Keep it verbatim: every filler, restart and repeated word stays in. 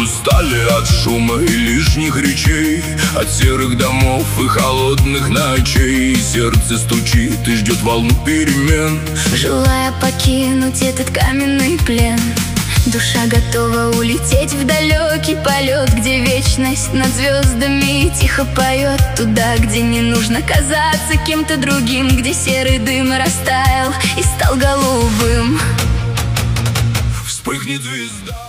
устали от шума и лишних речей, от серых домов и холодных ночей. Сердце стучит и ждет волну перемен, желая покинуть этот каменный плен. Душа готова улететь в далекий полет, где вечность над звездами тихо поет. Туда, где не нужно казаться кем-то другим, где серый дым растаял и стал голубым. Вспыхнет звезда.